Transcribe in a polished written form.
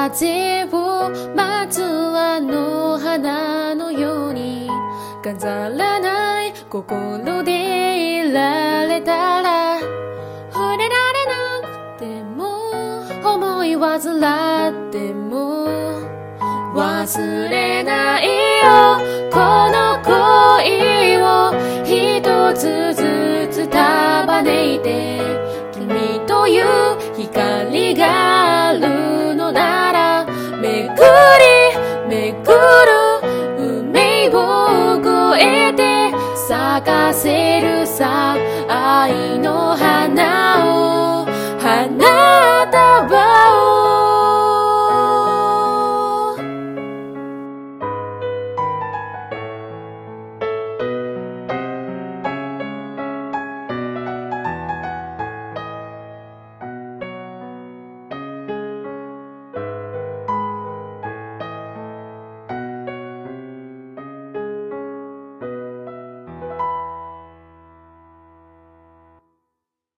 風を待つあの花のように飾らない心でいられたら触れられなくても思い煩っても忘れないよこの恋を一つずつ束ねて君という光があるのならめぐりめぐる運命を越えて咲かせるさ